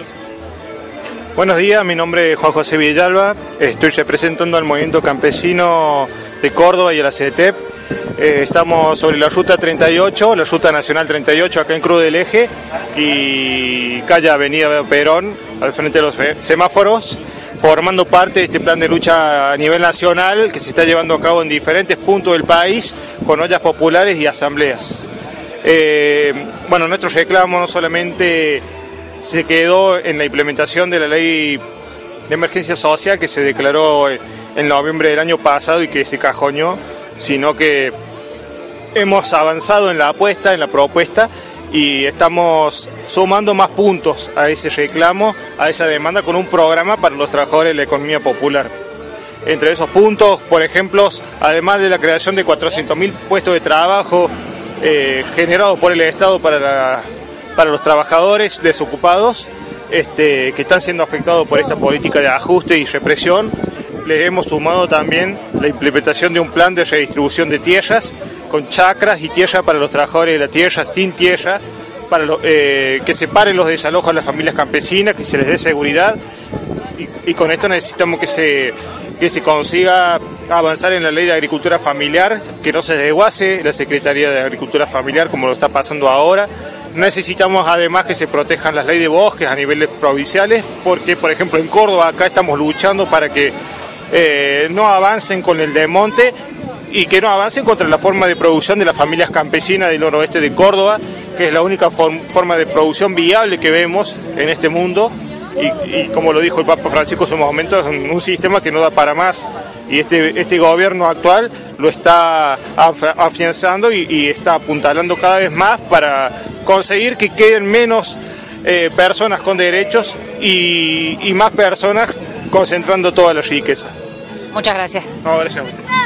Buenos días, mi nombre es Juan José Villalba, estoy representando al movimiento campesino de Córdoba y a la CETEP. Estamos sobre la ruta 38, la ruta nacional 38, acá en Cruz del Eje, y calle Avenida Perón, al frente de los semáforos, formando parte de este plan de lucha a nivel nacional que se está llevando a cabo en diferentes puntos del país, con ollas populares y asambleas. Nuestro reclamo no solamente se quedó en la implementación de la ley de emergencia social que se declaró en noviembre del año pasado y que se cajoneó, sino que hemos avanzado en la apuesta, en la propuesta, y estamos sumando más puntos a ese reclamo, a esa demanda, con un programa para los trabajadores de la economía popular. Entre esos puntos, por ejemplo, además de la creación de 400.000 puestos de trabajo generados por el Estado para los trabajadores desocupados que están siendo afectados por esta política de ajuste y represión, les hemos sumado también la implementación de un plan de redistribución de tierras con chacras y tierra para los trabajadores de la tierra, sin tierra, para que se paren los desalojos a las familias campesinas, que se les dé seguridad, y con esto necesitamos que se consiga avanzar en la ley de agricultura familiar, que no se desguace la Secretaría de Agricultura Familiar como lo está pasando ahora. Necesitamos además que se protejan las leyes de bosques a niveles provinciales, porque por ejemplo en Córdoba acá estamos luchando para que no avancen con el desmonte y que no avancen contra la forma de producción de las familias campesinas del noroeste de Córdoba, que es la única forma de producción viable que vemos en este mundo. Y como lo dijo el Papa Francisco en su momento, es un sistema que no da para más, y este gobierno actual lo está afianzando y está apuntalando cada vez más para conseguir que queden menos personas con derechos y más personas concentrando toda la riqueza. Muchas gracias. No, gracias a usted.